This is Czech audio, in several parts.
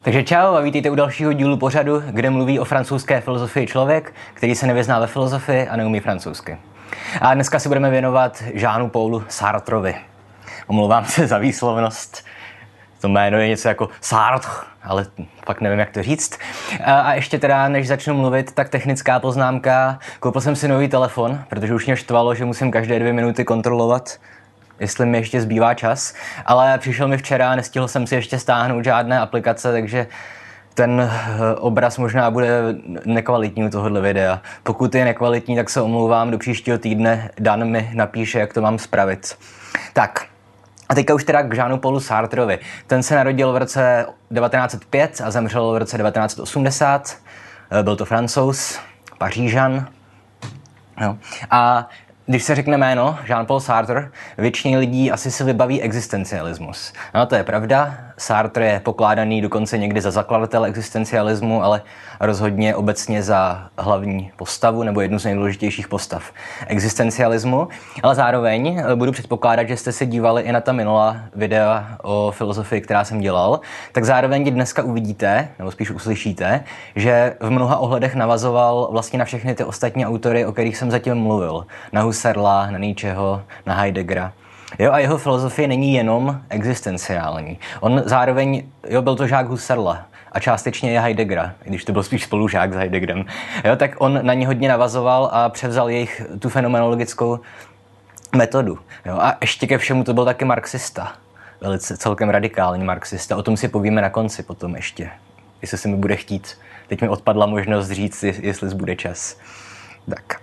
Takže čau a vítejte u dalšího dílu pořadu, kde mluví o francouzské filozofii člověk, který se nevyzná ve filozofii a neumí francouzsky. A dneska si budeme věnovat Jeanu Paulu Sartrovi. Omlouvám se za výslovnost. To jméno je něco jako Sartre, ale fakt nevím, jak to říct. A ještě teda, než začnu mluvit, tak technická poznámka. Koupil jsem si nový telefon, protože už mě štvalo, že musím každé 2 minuty kontrolovat, jestli mi ještě zbývá čas. Ale přišel mi včera, nestihl jsem si ještě stáhnout žádné aplikace, takže ten obraz možná bude nekvalitní u tohohle videa. Pokud je nekvalitní, tak se omlouvám, do příštího týdne Dan mi napíše, jak to mám spravit. Tak. A teďka už teda k Jeanu Paulu Sartrovi. Ten se narodil v roce 1905 a zemřel v roce 1980. Byl to Francouz, Pařížan. No. A když se řekne jméno Jean-Paul Sartre, většině lidí asi si vybaví existencialismus. No to je pravda, Sartre je pokládaný dokonce někdy za zakladatele existencialismu, ale rozhodně obecně za hlavní postavu nebo jednu z nejdůležitějších postav existencialismu. Ale zároveň budu předpokládat, že jste se dívali i na ta minulá videa o filozofii, která jsem dělal, tak zároveň dneska uvidíte, nebo spíš uslyšíte, že v mnoha ohledech navazoval vlastně na všechny ty ostatní autory, o kterých jsem zatím mluvil. Na Husserla, na Nietzscheho, na Heideggera. Jo, a jeho filozofie není jenom existenciální. On zároveň, byl to žák Husserla a částečně je Heideggera, i když to byl spíš spolužák s Heideggerem. Jo, tak on na ně hodně navazoval a převzal jejich tu fenomenologickou metodu. Jo, a ještě ke všemu to byl taky marxista. Velice celkem radikální marxista. O tom si povíme na konci potom ještě, jestli se mi bude chtít. Teď mi odpadla možnost říct, jestli zbude čas. Tak.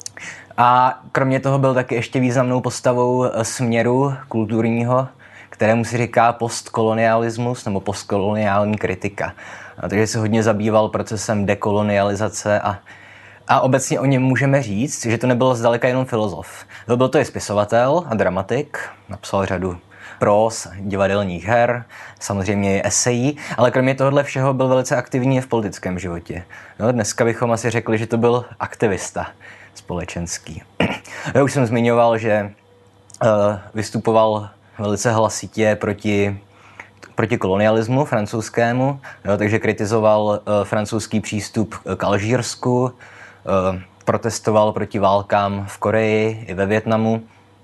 A kromě toho byl taky ještě významnou postavou směru kulturního, kterému si říká postkolonialismus nebo postkoloniální kritika. Takže se hodně zabýval procesem dekolonializace a obecně o něm můžeme říct, že to nebyl zdaleka jenom filozof. Byl to i spisovatel a dramatik, napsal řadu próz, divadelních her, samozřejmě i esejí, ale kromě tohohle všeho byl velice aktivní v politickém životě. Dneska bychom asi řekli, že to byl aktivista společenský. Já už jsem zmiňoval, že vystupoval velice hlasitě proti kolonialismu francouzskému, takže kritizoval francouzský přístup k Alžírsku, protestoval proti válkám v Koreji i ve Vietnamu.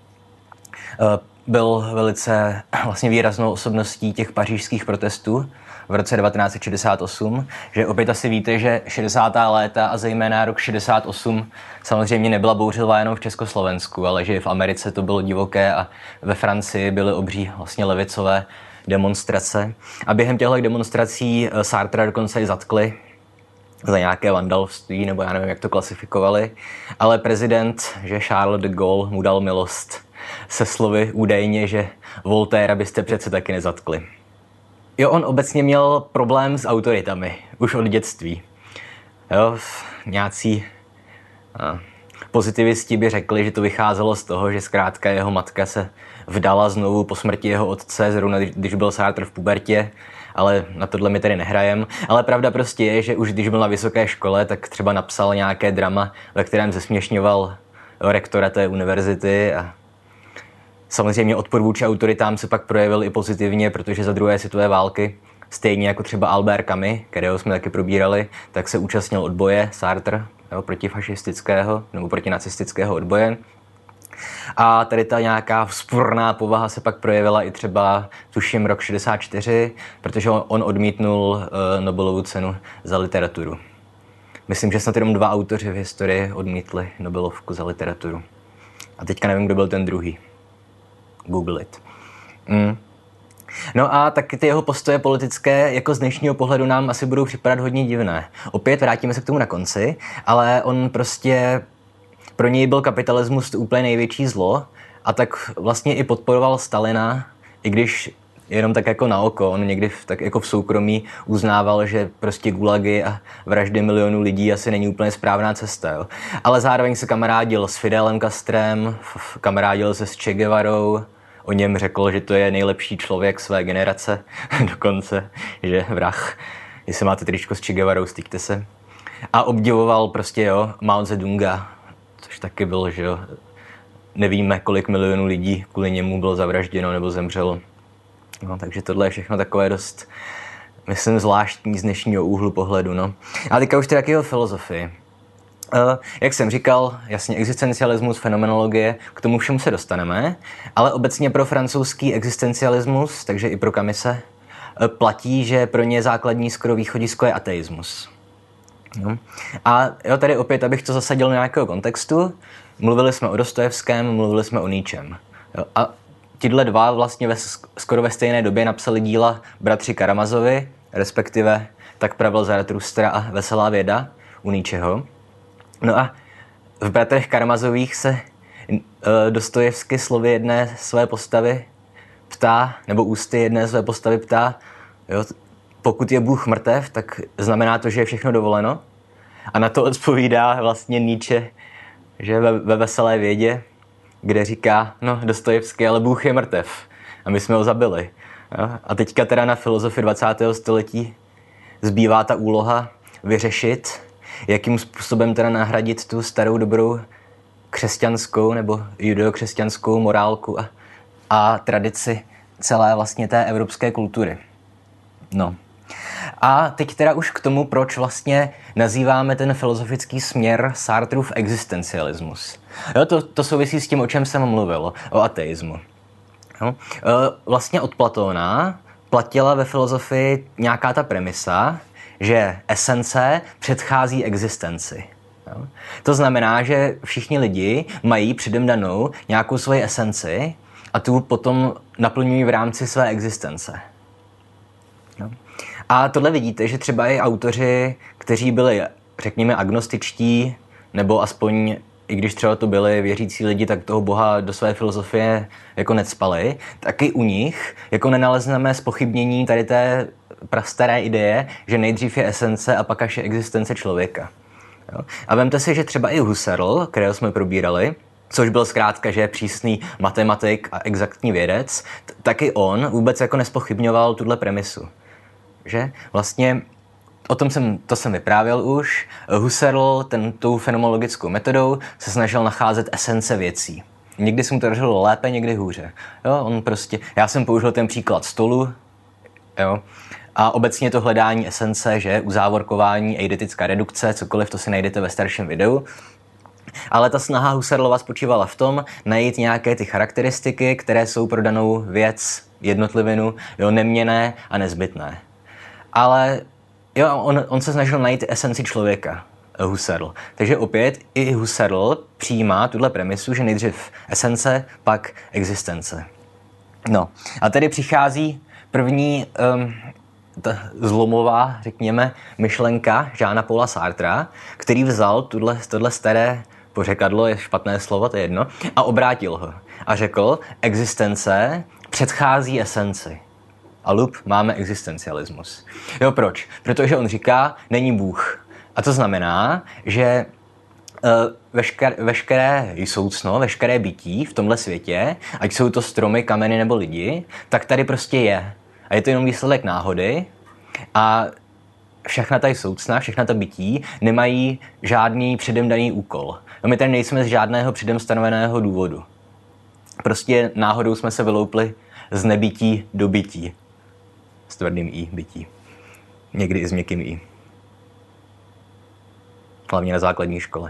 Byl velice vlastně výraznou osobností těch pařížských protestů v roce 1968, že opět asi víte, že 60. léta a zejména rok 68 samozřejmě nebyla bouřlivá jenom v Československu, ale že v Americe to bylo divoké a ve Francii byly obří vlastně levicové demonstrace. A během těchto demonstrací Sartra dokonce i zatkli za nějaké vandalství, nebo já nevím, jak to klasifikovali, ale prezident, že Charles de Gaulle, mu dal milost se slovy údajně, že Voltaire byste přece taky nezatkli. Jo, on obecně měl problém s autoritami, už od dětství. Jo, nějací pozitivisti by řekli, že to vycházelo z toho, že zkrátka jeho matka se vdala znovu po smrti jeho otce, zrovna když byl Sartre v pubertě, ale na tohle my tedy nehrajem. Ale pravda prostě je, že už když byl na vysoké škole, tak třeba napsal nějaké drama, ve kterém zesměšňoval rektora té univerzity a samozřejmě odpor vůči autoritám se pak projevil i pozitivně, protože za druhé světové války, stejně jako třeba Albert Camus, kterého jsme taky probírali, tak se účastnil odboje Sartre, protifašistického nebo protinacistického odboje. A tady ta nějaká vzpurná povaha se pak projevila i třeba, tuším, rok 64, protože on odmítnul Nobelovu cenu za literaturu. Myslím, že snad jenom 2 autoři v historii odmítli Nobelovku za literaturu. A teďka nevím, kdo byl ten druhý. Google it. No a taky ty jeho postoje politické jako z dnešního pohledu nám asi budou připadat hodně divné. Opět vrátíme se k tomu na konci, ale on prostě, pro něj byl kapitalismus to úplně největší zlo a tak vlastně i podporoval Stalina, i když jenom tak jako na oko, on někdy tak jako v soukromí uznával, že prostě gulagy a vraždy milionů lidí asi není úplně správná cesta. Jo. Ale zároveň se kamarádil s Fidelem Castrem, kamarádil se s Che Guevarou, o něm řekl, že to je nejlepší člověk své generace, dokonce, že vrah, jestli máte tričko s Che Guevarou, styďte se. A obdivoval prostě Mao Zedonga, což taky byl, že nevíme, kolik milionů lidí kvůli němu bylo zavražděno nebo zemřelo. No, takže tohle je všechno takové dost myslím, zvláštní z dnešního úhlu pohledu. No. A teďka už teda k jeho filozofii. Jak jsem říkal, jasně existencialismus, fenomenologie, k tomu všemu se dostaneme, ale obecně pro francouzský existencialismus, takže i pro Camise, platí, že pro ně základní skoro východisko je ateismus. No. A jo, tady opět, abych to zasadil do nějakého kontextu, mluvili jsme o Dostojevském, mluvili jsme o Nietzschem. Jo. A tihle dva vlastně skoro ve stejné době napsali díla bratři Karamazovi, respektive Tak pravil Zaratustra a Veselá věda u Nietzscheho. No a v Bratrech Karamazových se Dostojevsky slovy jedné své postavy ptá, nebo ústy jedné své postavy ptá, jo, pokud je Bůh mrtev, tak znamená to, že je všechno dovoleno. A na to odpovídá vlastně Nietzsche, že ve Veselé vědě, kde říká, no Dostojevský, ale Bůh je mrtev a my jsme ho zabili. Jo? A teďka teda na filozofii 20. století zbývá ta úloha vyřešit, jakým způsobem teda nahradit tu starou dobrou křesťanskou nebo judeokřesťanskou morálku a tradici celé vlastně té evropské kultury. No. A teď teda už k tomu, proč vlastně nazýváme ten filozofický směr Sartrův existencialismus. Jo, to souvisí s tím, o čem jsem mluvil, o ateismu. Jo. Vlastně od Platóna platila ve filozofii nějaká ta premisa, že esence předchází existenci. Jo. To znamená, že všichni lidi mají předem danou nějakou svoji esenci a tu potom naplňují v rámci své existence. Jo. A tohle vidíte, že třeba i autoři, kteří byli, řekněme, agnostičtí, nebo aspoň, i když třeba to byli věřící lidi, tak toho Boha do své filozofie jako necpali, taky u nich jako nenalezneme zpochybnění tady té prastaré ideje, že nejdřív je esence a pak až je existence člověka. Jo? A vemte si, že třeba i Husserl, kterého jsme probírali, což byl zkrátka, že je přísný matematik a exaktní vědec, taky on vůbec jako nespochybňoval tuhle premisu. Že? Vlastně to jsem vyprávěl už. Husserl tou fenomenologickou metodou se snažil nacházet esence věcí. Někdy se mu to dařilo lépe, někdy hůře. Jo? Já jsem použil ten příklad stolu, jo? A obecně to hledání esence, že uzávorkování, eidetická redukce, cokoliv, to si najdete ve starším videu. Ale ta snaha Husserlova spočívala v tom najít nějaké ty charakteristiky, které jsou pro danou věc, jednotlivinu, jo, neměnné a nezbytné. Ale jo, on se snažil najít esenci člověka, Husserl. Takže opět i Husserl přijímá tuhle premisu, že nejdřív esence, pak existence. No a tady přichází první ta zlomová, řekněme, myšlenka Jeana Paula Sartra, který vzal tohle staré pořekadlo, je špatné slovo, to je jedno, a obrátil ho. A řekl, existence předchází esenci. A lup, máme existencialismus. Jo, proč? Protože on říká, není Bůh. A to znamená, že veškeré jsoucno, veškeré bytí v tomhle světě, ať jsou to stromy, kameny nebo lidi, tak tady prostě je. A je to jenom výsledek náhody a všechna ta jsoucna, všechna ta bytí nemají žádný předem daný úkol. No my tady nejsme z žádného předem stanoveného důvodu. Prostě náhodou jsme se vyloupli z nebytí do bytí. S tvrdým i bytí. Někdy i s měkkým i. Hlavně na základní škole.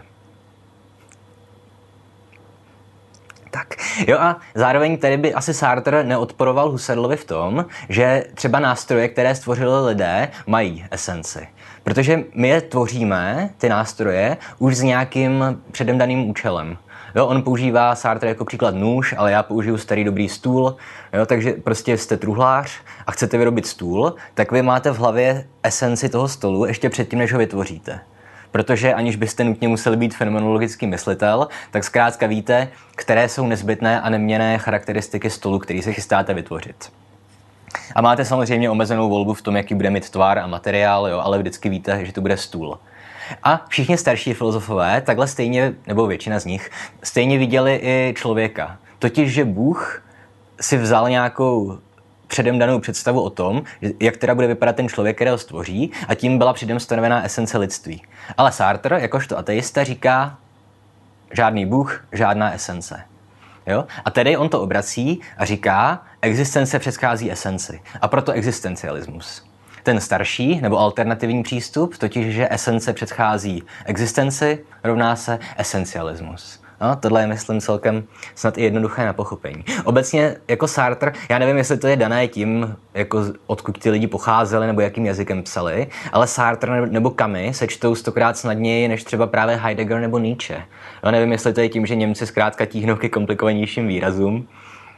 Tak, jo a zároveň tady by asi Sartre neodporoval Husserlovi v tom, že třeba nástroje, které stvořili lidé, mají esenci. Protože my je tvoříme, ty nástroje, už s nějakým předem daným účelem. Jo, on používá Sartre jako příklad nůž, ale já použiju starý dobrý stůl. Jo, takže prostě jste truhlář a chcete vyrobit stůl, tak vy máte v hlavě esenci toho stolu ještě předtím, než ho vytvoříte. Protože aniž byste nutně museli být fenomenologický myslitel, tak zkrátka víte, které jsou nezbytné a neměnné charakteristiky stolu, který se chystáte vytvořit. A máte samozřejmě omezenou volbu v tom, jaký bude mít tvar a materiál, jo, ale vždycky víte, že to bude stůl. A všichni starší filozofové, takhle stejně, nebo většina z nich, stejně viděli i člověka. Totiž, že Bůh si vzal nějakou předem danou představu o tom, jak teda bude vypadat ten člověk, kterého stvoří, a tím byla předem stanovená esence lidství. Ale Sartre, jakožto ateista, říká žádný Bůh, žádná esence. Jo? A tedy on to obrací a říká, existence předchází esenci. A proto existencialismus. ten starší nebo alternativní přístup, totiž, že esence předchází existenci, rovná se esencialismus. No, tohle je, myslím, celkem snad i jednoduché na pochopení. Obecně jako Sartre, já nevím, jestli to je dané tím, jako odkud ti lidi pocházeli nebo jakým jazykem psali, ale Sartre nebo Camus se čtou 100krát snadněji než třeba právě Heidegger nebo Nietzsche. No, nevím, jestli to je tím, že Němci zkrátka tíhnou ke komplikovanějším výrazům,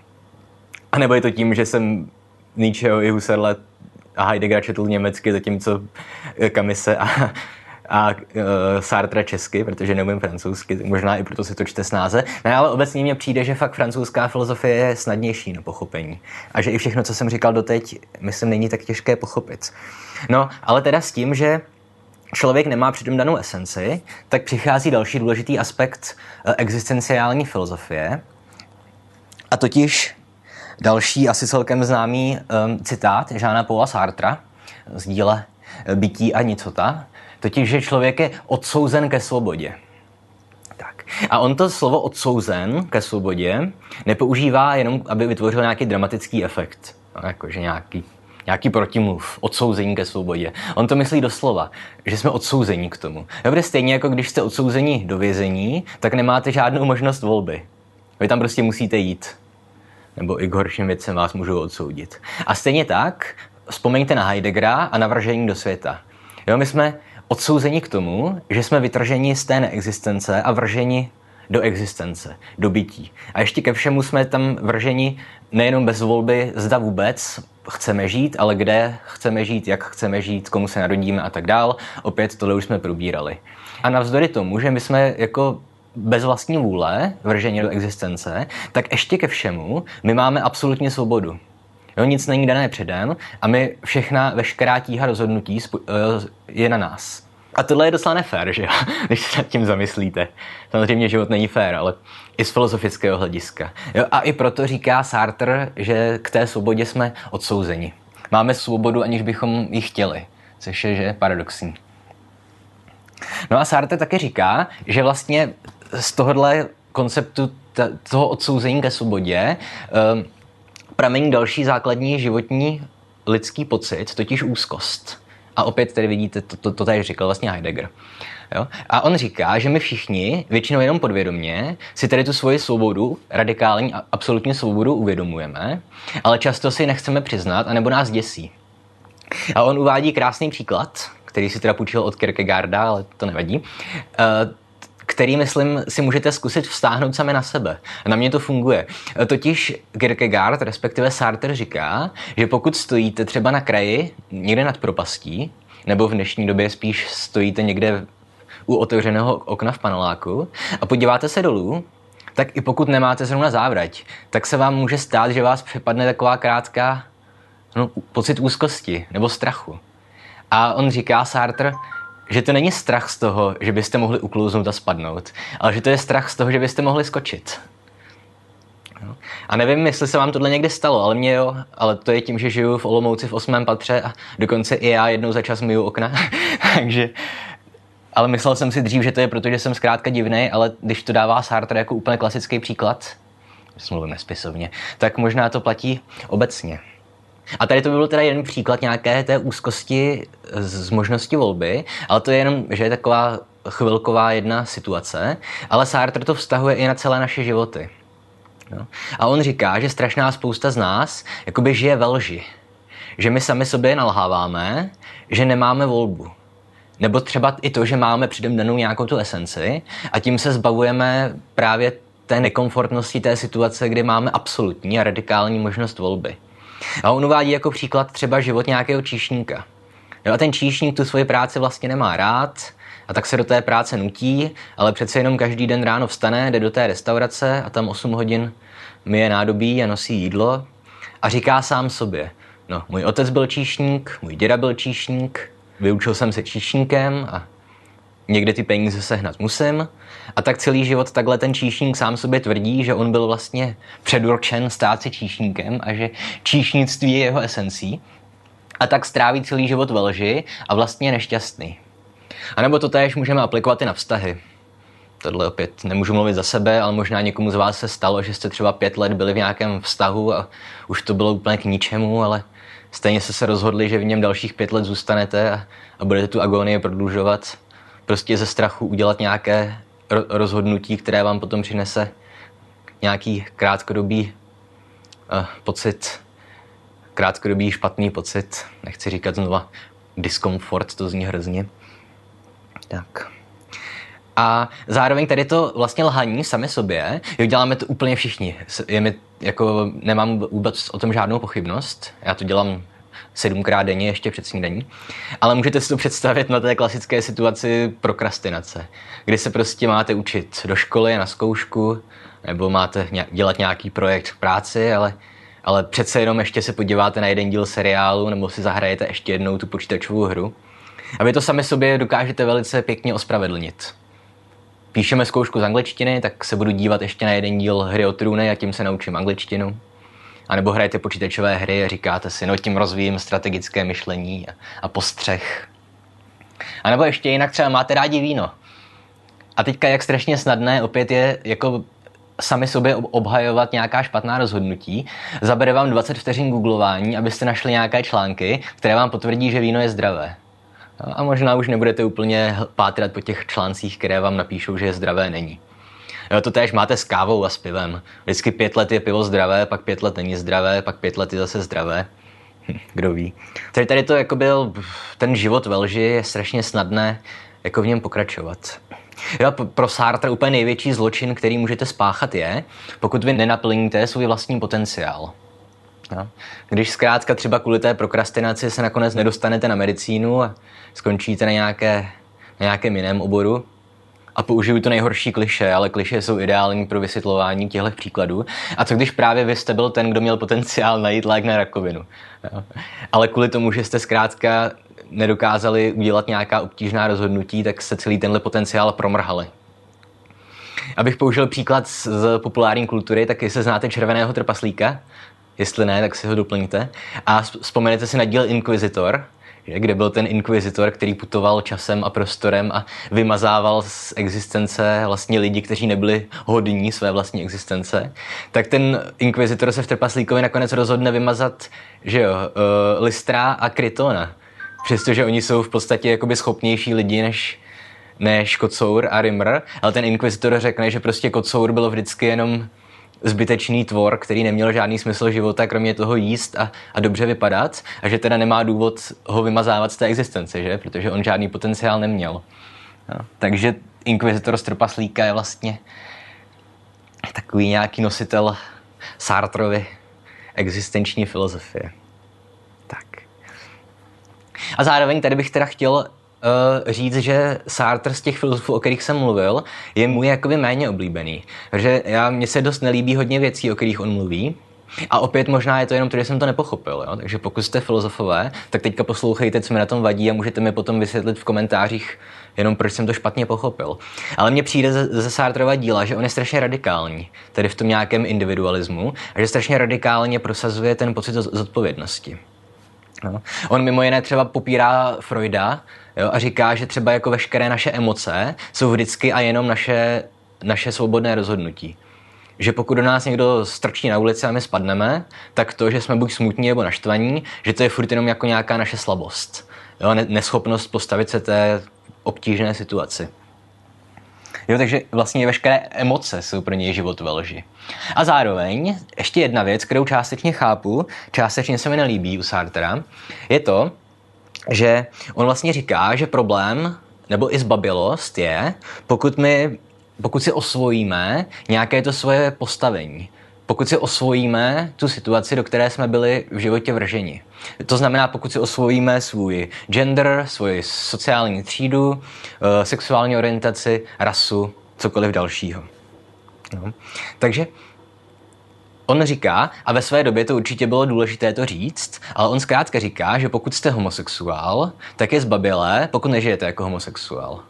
a nebo je to tím, že jsem Nietzscheho i Husserla a Heideggera četl německy, zatímco Camise a Sartre česky, protože neumím francouzsky, možná i proto se to čte snáze. No, ale obecně mně přijde, že fakt francouzská filozofie je snadnější na pochopení. A že i všechno, co jsem říkal doteď, myslím, není tak těžké pochopit. No, ale teda s tím, že člověk nemá přitom danou esenci, tak přichází další důležitý aspekt existenciální filozofie. A totiž další asi celkem známý citát Jeana Paula Sartra z díla Bytí a nicota, totiž, že člověk je odsouzen ke svobodě. Tak. A on to slovo odsouzen ke svobodě nepoužívá jenom, aby vytvořil nějaký dramatický efekt. No, jakože nějaký protimluv, odsouzení ke svobodě. On to myslí doslova, že jsme odsouzení k tomu. Dobře, stejně jako když jste odsouzení do vězení, tak nemáte žádnou možnost volby. Vy tam prostě musíte jít. Nebo i k horším věcem vás můžou odsoudit. A stejně tak, vzpomeňte na Heideggera a navržení do světa. Jo, my jsme odsouzeni k tomu, že jsme vytrženi z té neexistence a vrženi do existence, do bytí. A ještě ke všemu jsme tam vrženi nejenom bez volby, zda vůbec chceme žít, ale kde chceme žít, jak chceme žít, komu se narodíme a tak dál. Opět tohle už jsme probírali. A navzdory tomu, že my jsme jako bez vlastní vůle vrženi do existence, tak ještě ke všemu my máme absolutní svobodu. Jo, nic není dané předem a my veškerá tíha rozhodnutí je na nás. A tohle je docela nefér, že jo? Když se nad tím zamyslíte. Samozřejmě život není fér, ale i z filozofického hlediska. Jo, a i proto říká Sartre, že k té svobodě jsme odsouzeni. Máme svobodu, aniž bychom ji chtěli, což je že paradoxní. No a Sartre taky říká, že vlastně z tohohle konceptu toho odsouzení ke svobodě pramení další základní životní lidský pocit, totiž úzkost. A opět tady vidíte, to tady říkal vlastně Heidegger. Jo? A on říká, že my všichni, většinou jenom podvědomě, si tady tu svoji svobodu, radikální absolutní svobodu uvědomujeme, ale často si ji nechceme přiznat, anebo nás děsí. A on uvádí krásný příklad, který si teda půjčil od Kierkegaarda, ale to nevadí, který, myslím, si můžete zkusit vztáhnout sami na sebe. Na mě to funguje. Totiž Kierkegaard, respektive Sartre říká, že pokud stojíte třeba na kraji, někde nad propastí, nebo v dnešní době spíš stojíte někde u otevřeného okna v paneláku a podíváte se dolů, tak i pokud nemáte zrovna závrať, tak se vám může stát, že vás přepadne taková krátká pocit úzkosti nebo strachu. A on říká, Sartre, že to není strach z toho, že byste mohli uklouznout a spadnout, ale že to je strach z toho, že byste mohli skočit. A nevím, jestli se vám tohle někdy stalo, ale mě jo, ale to je tím, že žiju v Olomouci v 8. patře a dokonce i já jednou za čas myju okna, takže... Ale myslel jsem si dřív, že to je proto, že jsem zkrátka divnej, ale když to dává Sartre jako úplně klasický příklad, mluvím nespisovně, tak možná to platí obecně. A tady to by byl teda jeden příklad nějaké té úzkosti z možnosti volby, ale to je jenom, že je taková chvilková jedna situace, ale Sartre to vztahuje i na celé naše životy. No. A on říká, že strašná spousta z nás jakoby žije ve lži. Že my sami sobě nalháváme, že nemáme volbu. Nebo třeba i to, že máme předem danou nějakou tu esenci a tím se zbavujeme právě té nekomfortnosti té situace, kdy máme absolutní a radikální možnost volby. A on uvádí jako příklad třeba život nějakého číšníka. Jo, a ten číšník tu svoji práci vlastně nemá rád a tak se do té práce nutí, ale přece jenom každý den ráno vstane, jde do té restaurace a tam 8 hodin myje nádobí a nosí jídlo a říká sám sobě, no, můj otec byl číšník, můj děda byl číšník, vyučil jsem se číšníkem a někde ty peníze sehnat musím. A tak celý život takhle ten číšník sám sobě tvrdí, že on byl vlastně předurčen stát se číšníkem a že číšnictví je jeho esencí. A tak stráví celý život ve lži a vlastně je nešťastný. A nebo to též můžeme aplikovat i na vztahy. Tohle opět nemůžu mluvit za sebe, ale možná někomu z vás se stalo, že jste třeba 5 let byli v nějakém vztahu a už to bylo úplně k ničemu, ale stejně jste se rozhodli, že v něm dalších 5 let zůstanete a budete tu agonii prodlužovat. Prostě ze strachu udělat nějaké rozhodnutí, které vám potom přinese nějaký krátkodobý pocit, krátkodobý špatný pocit. Nechci říkat znova diskomfort, to zní hrozně. Tak. A zároveň tady to vlastně lhaní sami sobě, jo, děláme to úplně všichni. Nemám vůbec o tom žádnou pochybnost. Já to dělám 7krát denně ještě před snídaní. Ale můžete si to představit na té klasické situaci prokrastinace, kdy se prostě máte učit do školy, na zkoušku, nebo máte dělat nějaký projekt v práci, ale přece jenom ještě se podíváte na jeden díl seriálu, nebo si zahrajete ještě jednou tu počítačovou hru. A vy to sami sobě dokážete velice pěkně ospravedlnit. Píšeme zkoušku z angličtiny, tak se budu dívat ještě na jeden díl Hry o trůny a tím se naučím angličtinu. A nebo hrajete počítačové hry a říkáte si, no tím rozvíjím strategické myšlení a postřeh. A nebo ještě jinak třeba máte rádi víno. A teďka jak strašně snadné opět je jako sami sobě obhajovat nějaká špatná rozhodnutí. Zabere vám 20 vteřin googlování, abyste našli nějaké články, které vám potvrdí, že víno je zdravé. A možná už nebudete úplně pátrat po těch článcích, které vám napíšou, že je zdravé není. Jo, to též máte s kávou a s pivem. Vždycky 5 let je pivo zdravé, pak 5 let není zdravé, pak 5 let je zase zdravé. Kdo ví. Tady to jako byl ten život ve lži, je strašně snadné jako v něm pokračovat. Jo, pro Sartre úplně největší zločin, který můžete spáchat je, pokud vy nenaplníte svůj vlastní potenciál. No. Když zkrátka třeba kvůli té prokrastinaci se nakonec nedostanete na medicínu a skončíte na nějakém jiném oboru, a použiju to nejhorší klišé, ale klišé jsou ideální pro vysvětlování těchto příkladů. A co když právě vy jste byl ten, kdo měl potenciál najít lék na rakovinu? Jo. Ale kvůli tomu, že jste zkrátka nedokázali udělat nějaká obtížná rozhodnutí, tak se celý tenhle potenciál promrhali. Abych použil příklad z populární kultury, tak jestli znáte Červeného trpaslíka, jestli ne, tak si ho doplňte. A vzpomenete si na díl Inquisitor, kde byl ten inkvizitor, který putoval časem a prostorem a vymazával z existence vlastně lidi, kteří nebyli hodní své vlastní existence. Tak ten inkvizitor se v Trpaslíkovi nakonec rozhodne vymazat, že jo, Lystra a Krytona. Přestože oni jsou v podstatě jakoby schopnější lidi než Kocour a Rimmer, ale ten inkvizitor řekne, že prostě Kocour byl vždycky jenom zbytečný tvor, který neměl žádný smysl života, kromě toho jíst a dobře vypadat, a že teda nemá důvod ho vymazávat z té existence, že? Protože on žádný potenciál neměl. No, takže inkvizitor z Trpaslíka je vlastně takový nějaký nositel Sartrovy existenční filozofie. Tak. A zároveň tady bych teda chtěl říct, že Sartre z těch filozofů, o kterých jsem mluvil, je můj jakoby méně oblíbený. Protože mně se dost nelíbí hodně věcí, o kterých on mluví. A opět možná je to jenom to, že jsem to nepochopil. Jo? Takže pokud jste filozofové, tak teďka poslouchejte, co mi na tom vadí, a můžete mi potom vysvětlit v komentářích jenom, proč jsem to špatně pochopil. Ale mně přijde ze Sartrova díla, že on je strašně radikální, tedy v tom nějakém individualismu, a že strašně radikálně prosazuje ten pocit zodpovědnosti. No. On mimo jiné třeba popírá Freuda, jo, a říká, že třeba jako veškeré naše emoce jsou vždycky a jenom naše svobodné rozhodnutí. Že pokud do nás někdo strčí na ulici a my spadneme, tak to, že jsme buď smutní nebo naštvaní, že to je furt jenom jako nějaká naše slabost. Jo, neschopnost postavit se té obtížné situaci. Jo, takže vlastně veškeré emoce jsou pro něj život ve lži. A zároveň ještě jedna věc, kterou částečně chápu, částečně se mi nelíbí u Sartra, je to, že on vlastně říká, že problém nebo i zbabělost je, pokud si osvojíme nějaké to svoje postavení. Pokud si osvojíme tu situaci, do které jsme byli v životě vrženi. To znamená, pokud si osvojíme svůj gender, svoji sociální třídu, sexuální orientaci, rasu, cokoliv dalšího. No. Takže on říká, a ve své době to určitě bylo důležité to říct, ale on zkrátka říká, že pokud jste homosexuál, tak je zbabělé, pokud nežijete jako homosexuál.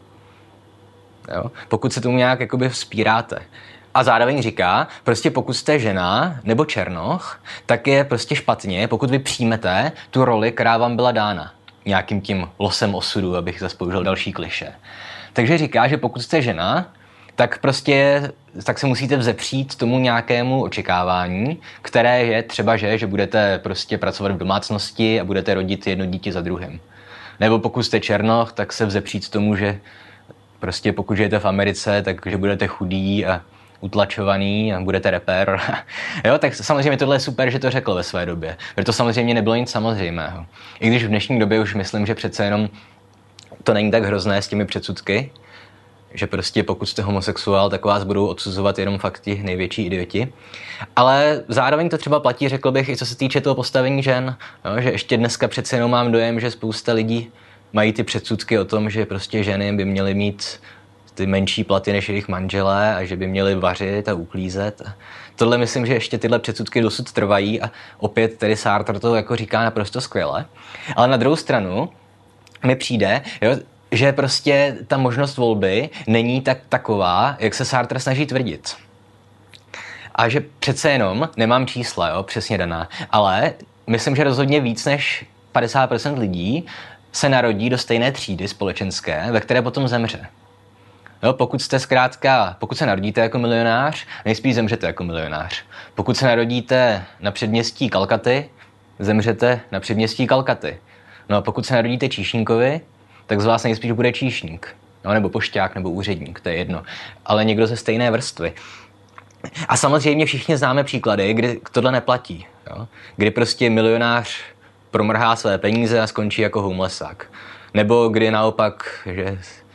Jo? Pokud se tomu nějak jakoby vzpíráte. A zároveň říká, prostě pokud jste žena nebo černoch, tak je prostě špatně, pokud vy přijmete tu roli, která vám byla dána nějakým tím losem osudu, abych zase použil další klišé. Takže říká, že pokud jste žena, tak se musíte vzepřít tomu nějakému očekávání, které je třeba, že budete prostě pracovat v domácnosti a budete rodit jedno dítě za druhým. Nebo pokud jste černoch, tak se vzepřít tomu, že prostě pokud žijete v Americe, takže budete chudý a utlačovaný a budete rapper. Jo, tak samozřejmě tohle je super, že to řekl ve své době. Protože to samozřejmě nebylo nic samozřejmého. I když v dnešní době už myslím, že přece jenom to není tak hrozné s těmi předsudky, že prostě pokud jste homosexuál, tak vás budou odsuzovat jenom fakt ti největší idioti. Ale zároveň to třeba platí, řekl bych, i co se týče toho postavení žen. Jo, že ještě dneska přece jenom mám dojem, že spousta lidí mají ty předsudky o tom, že prostě ženy by měly mít ty menší platy než jejich manželé a že by měli vařit a uklízet. Tohle myslím, že ještě tyhle předsudky dosud trvají a opět tedy Sartre to jako říká naprosto skvěle. Ale na druhou stranu mi přijde, jo, že prostě ta možnost volby není tak taková, jak se Sartre snaží tvrdit. A že přece jenom, nemám čísla, jo, přesně daná, ale myslím, že rozhodně víc než 50% lidí se narodí do stejné třídy společenské, ve které potom zemře. Jo, pokud se narodíte jako milionář, nejspíš zemřete jako milionář. Pokud se narodíte na předměstí Kalkaty, zemřete na předměstí Kalkaty. No a pokud se narodíte číšníkovi, tak z vás nejspíš bude číšník. No, nebo pošťák, nebo úředník, to je jedno. Ale někdo ze stejné vrstvy. A samozřejmě všichni známe příklady, kdy tohle neplatí. Jo? Kdy prostě milionář promrhá své peníze a skončí jako homelessák. Nebo kdy naopak, že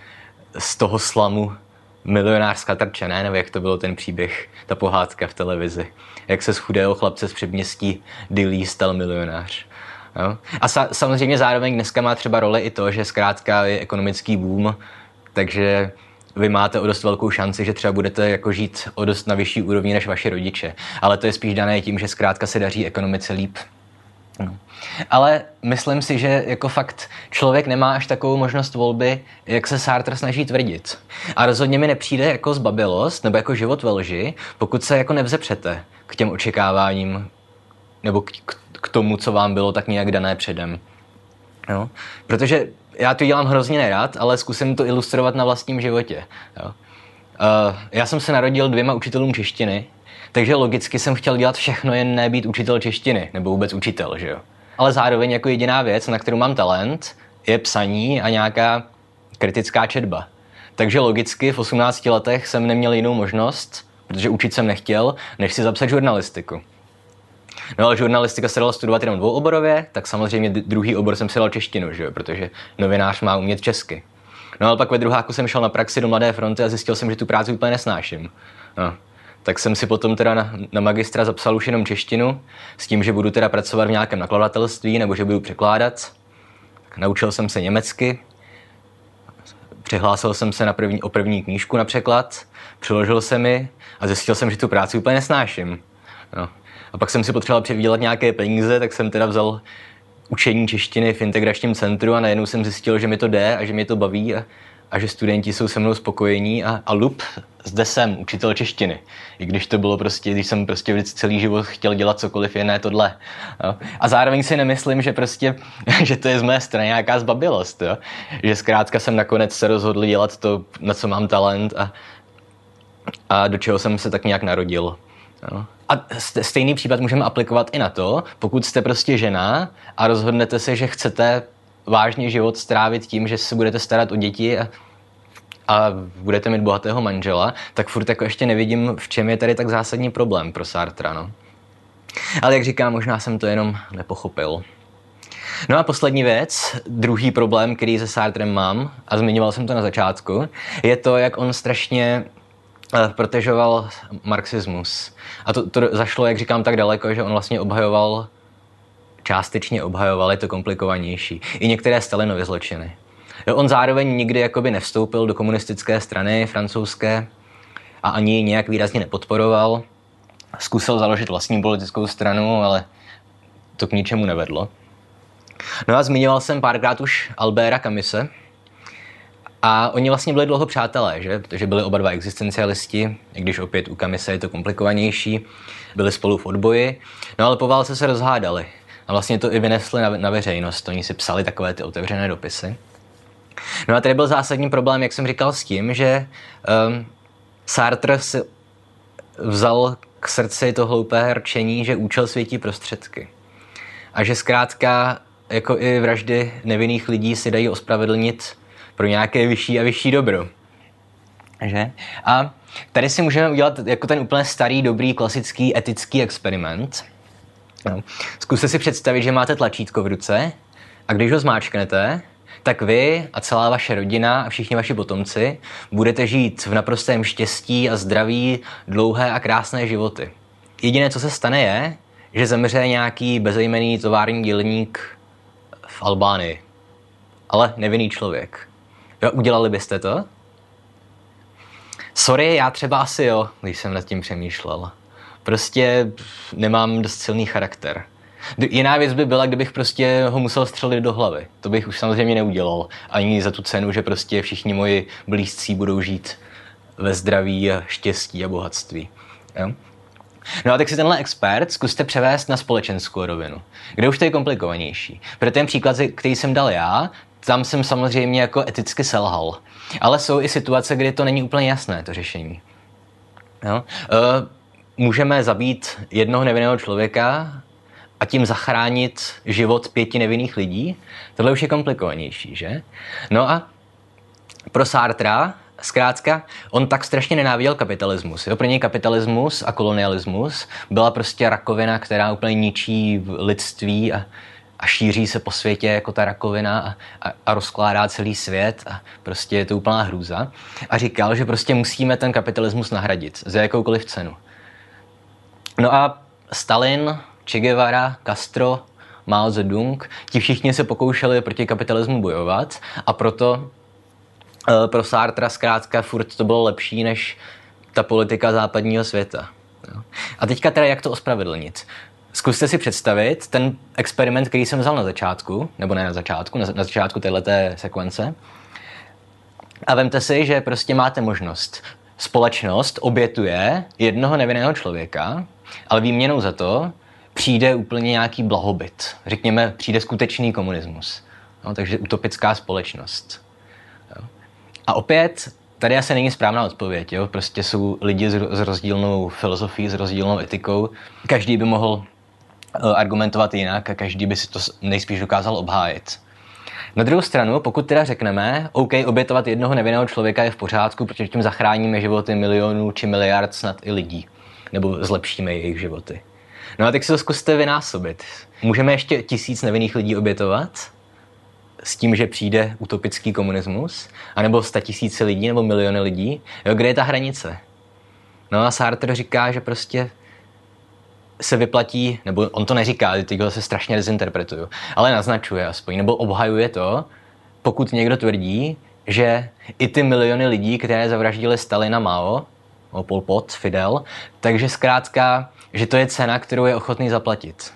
z toho slamu milionář skatrče, ne? Nebo jak to bylo ten příběh, ta pohádka v televizi. Jak se z chudého chlapce z předměstí Dillí stal milionář. Jo? A samozřejmě zároveň dneska má třeba roli i to, že zkrátka je ekonomický boom, takže vy máte o dost velkou šanci, že třeba budete jako žít o dost na vyšší úrovni než vaši rodiče. Ale to je spíš dané tím, že zkrátka se daří ekonomice líp. No. Ale myslím si, že jako fakt člověk nemá až takovou možnost volby, jak se Sartre snaží tvrdit. A rozhodně mi nepřijde jako zbabilost nebo jako život ve lži, pokud se jako nevzepřete k těm očekáváním nebo k tomu, co vám bylo tak nějak dané předem. Jo? Protože já to dělám hrozně nerad, ale zkusím to ilustrovat na vlastním životě. Jo? Já jsem se narodil 2 učitelům češtiny, takže logicky jsem chtěl dělat všechno, jen ne být učitel češtiny, nebo vůbec učitel, že jo. Ale zároveň jako jediná věc, na kterou mám talent, je psaní a nějaká kritická četba. Takže logicky v 18 letech jsem neměl jinou možnost, protože učit jsem nechtěl, než si zapsat žurnalistiku. No ale žurnalistika se dala studovat jenom dvouoborově, tak samozřejmě druhý obor jsem si dal češtinu, že jo, protože novinář má umět česky. No ale pak ve druháku jsem šel na praxi do Mladé fronty a zjistil jsem, že tu práci úplně nesnáším. No. Tak jsem si potom teda na magistra zapsal už jenom češtinu, s tím, že budu teda pracovat v nějakém nakladatelství nebo že budu překládat. Tak naučil jsem se německy, přihlásil jsem se o první knížku na překlad, přiložil jsem ji a zjistil jsem, že tu práci úplně nesnáším. No. A pak jsem si potřeboval přivydělat nějaké peníze, tak jsem teda vzal učení češtiny v integračním centru a najednou jsem zjistil, že mi to jde a že mě to baví a že studenti jsou se mnou spokojení a lup, zde jsem učitel češtiny. I když to bylo prostě, když jsem prostě celý život chtěl dělat cokoliv jiné tohle. Jo. A zároveň si nemyslím, že prostě, že to je z mé strany nějaká zbabilost, jo. Že zkrátka jsem nakonec se rozhodl dělat to, na co mám talent a do čeho jsem se tak nějak narodil. Jo. A stejný případ můžeme aplikovat i na to, pokud jste prostě žena a rozhodnete se, že chcete vážně život strávit tím, že se budete starat o děti a budete mít bohatého manžela, tak furt jako ještě nevidím, v čem je tady tak zásadní problém pro Sartra, no. Ale jak říkám, možná jsem to jenom nepochopil. No a poslední věc, druhý problém, který se Sartrem mám, a zmiňoval jsem to na začátku, je to, jak on strašně protežoval marxismus. A to zašlo, jak říkám, tak daleko, že on vlastně částečně obhajoval, je to komplikovanější. I některé Stalinovy zločiny. On zároveň nikdy jakoby nevstoupil do komunistické strany francouzské a ani ji nějak výrazně nepodporoval. Zkusil založit vlastní politickou stranu, ale to k ničemu nevedlo. No a zmiňoval jsem párkrát už Alberta Camise. A oni vlastně byli dlouho přátelé, že? Protože byli oba dva existencialisti, i když opět u Camise je to komplikovanější. Byli spolu v odboji, no ale po válce se rozhádali. A vlastně to i vynesli na veřejnost. Oni si psali takové ty otevřené dopisy. No a tady byl zásadní problém, jak jsem říkal, s tím, že Sartre si vzal k srdci to hloupé rčení, že účel světí prostředky. A že zkrátka jako i vraždy nevinných lidí si dají ospravedlnit pro nějaké vyšší a vyšší dobro. Že? A tady si můžeme udělat jako ten úplně starý, dobrý, klasický etický experiment. No. Zkuste si představit, že máte tlačítko v ruce a když ho zmáčknete, tak vy a celá vaše rodina a všichni vaši potomci budete žít v naprostém štěstí a zdraví dlouhé a krásné životy. Jediné, co se stane, je, že zemře nějaký bezejmenný tovární dělník v Albánii. Ale nevinný člověk. Jo, udělali byste to? Sorry, já třeba asi jo, když jsem nad tím přemýšlel. Prostě nemám dost silný charakter. Jiná věc by byla, kdybych prostě ho musel střelit do hlavy. To bych už samozřejmě neudělal. Ani za tu cenu, že prostě všichni moji blízcí budou žít ve zdraví a štěstí a bohatství. Jo? No a tak si tenhle expert zkuste převést na společenskou rovinu, kde už to je komplikovanější. Protože ten příklad, který jsem dal já, tam jsem samozřejmě jako eticky selhal. Ale jsou i situace, kdy to není úplně jasné, to řešení. Jo? Můžeme zabít jednoho nevinného člověka a tím zachránit život 5 nevinných lidí. Tohle už je komplikovanější, že? No a pro Sartra, zkrátka, on tak strašně nenáviděl kapitalismus. Jo? Pro něj kapitalismus a kolonialismus byla prostě rakovina, která úplně ničí lidství a šíří se po světě jako ta rakovina a rozkládá celý svět a prostě je to úplná hrůza. A říkal, že prostě musíme ten kapitalismus nahradit za jakoukoliv cenu. No a Stalin, Che Guevara, Castro, Mao Zedong, ti všichni se pokoušeli proti kapitalismu bojovat a proto pro Sartra zkrátka furt to bylo lepší než ta politika západního světa. A teďka teda jak to ospravedlnit? Zkuste si představit ten experiment, který jsem vzal na začátku, nebo ne na začátku, na začátku téhleté sekvence. A vemte si, že prostě máte možnost. Společnost obětuje jednoho nevinného člověka, ale výměnou za to přijde úplně nějaký blahobyt. Řekněme, přijde skutečný komunismus. No, takže utopická společnost. Jo. A opět, tady asi není správná odpověď. Jo? Prostě jsou lidi s rozdílnou filozofií, s rozdílnou etikou. Každý by mohl argumentovat jinak a každý by si to nejspíš dokázal obhájit. Na druhou stranu, pokud teda řekneme, OK, obětovat jednoho nevinného člověka je v pořádku, protože tím zachráníme životy milionů či miliard snad i lidí. Nebo zlepšíme jejich životy. No a tak si to zkuste vynásobit. Můžeme ještě 1000 nevinných lidí obětovat s tím, že přijde utopický komunismus? A nebo 100 000 lidí nebo miliony lidí? Jo, kde je ta hranice? No a Sartre říká, že prostě se vyplatí, nebo on to neříká, teď ho se strašně dezinterpretuju, ale naznačuje aspoň, nebo obhajuje to, pokud někdo tvrdí, že i ty miliony lidí, které zavraždili Stalina, Mao, Pol Pot, Fidel, takže zkrátka, že to je cena, kterou je ochotný zaplatit.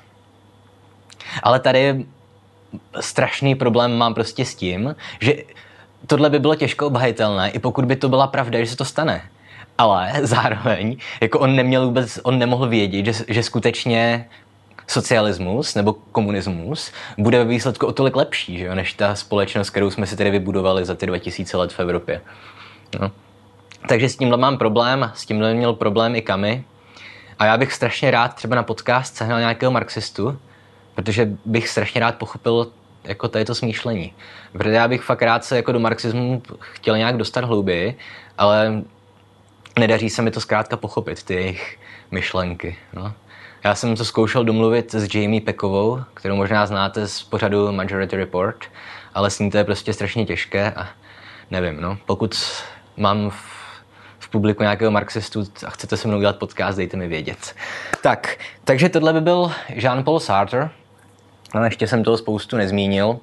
Ale tady strašný problém mám prostě s tím, že tohle by bylo těžko obhajitelné, i pokud by to byla pravda, že se to stane. Ale zároveň, jako on nemohl vědět, že skutečně socialismus nebo komunismus bude ve výsledku o tolik lepší, že jo, než ta společnost, kterou jsme si tedy vybudovali za ty 2000 let v Evropě. No. Takže s tímhle mám problém, s tímhle měl problém i Camus. A já bych strašně rád třeba na podcast sehnal nějakého marxistu, protože bych strašně rád pochopil jako to smýšlení. Protože já bych fakt rád se jako do marxismu chtěl nějak dostat hlouběji, ale nedaří se mi to zkrátka pochopit, ty jejich myšlenky. No. Já jsem to zkoušel domluvit s Jamie Peckovou, kterou možná znáte z pořadu Majority Report, ale s ní to je prostě strašně těžké a nevím, no. Pokud mám v publiku nějakého marxistu a chcete se mnou udělat podcast, dejte mi vědět. Takže tohle by byl Jean-Paul Sartre, ale ještě jsem toho spoustu nezmínil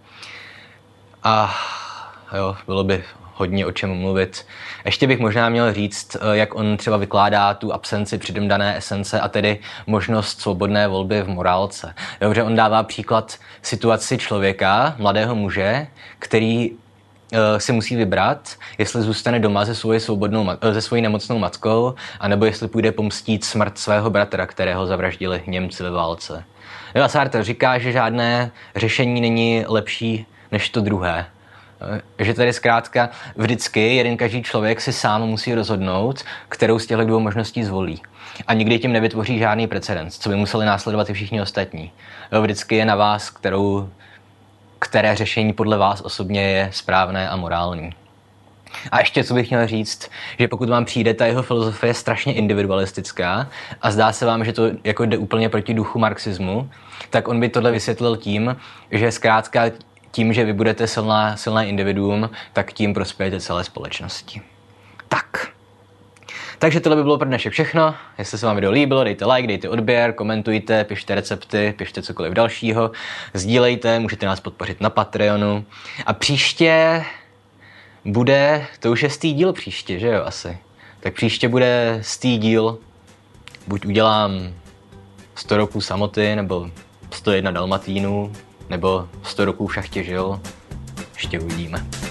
a jo, bylo by hodně o čem mluvit. Ještě bych možná měl říct, jak on třeba vykládá tu absenci předem dané esence a tedy možnost svobodné volby v morálce. Dobře, on dává příklad situaci člověka, mladého muže, který si musí vybrat, jestli zůstane doma se svojí nemocnou matkou, anebo jestli půjde pomstít smrt svého bratra, kterého zavraždili Němci ve válce. Jo, a Sartre říká, že žádné řešení není lepší než to druhé. Že tady zkrátka vždycky jeden každý člověk si sám musí rozhodnout, kterou z těchto dvou možností zvolí. A nikdy tím nevytvoří žádný precedens, co by museli následovat i všichni ostatní. Vždycky je na vás, které řešení podle vás osobně je správné a morální. A ještě co bych měl říct, že pokud vám přijde ta jeho filozofie strašně individualistická a zdá se vám, že to jako jde úplně proti duchu marxismu, tak on by tohle vysvětlil tím, že zkrátka tím, že vy budete silné individuum, tak tím prospějete celé společnosti. Tak. Takže tohle by bylo pro dnešek všechno. Jestli se vám video líbilo, dejte like, dejte odběr, komentujte, pište recepty, pište cokoliv dalšího, sdílejte, můžete nás podpořit na Patreonu. A příště bude, to už je 100. díl příště, že jo, asi. Tak příště bude 100. díl, buď udělám 100 roků samoty, nebo 101 dalmatínů, nebo 100 roků v šachtě žil. Ještě uvidíme.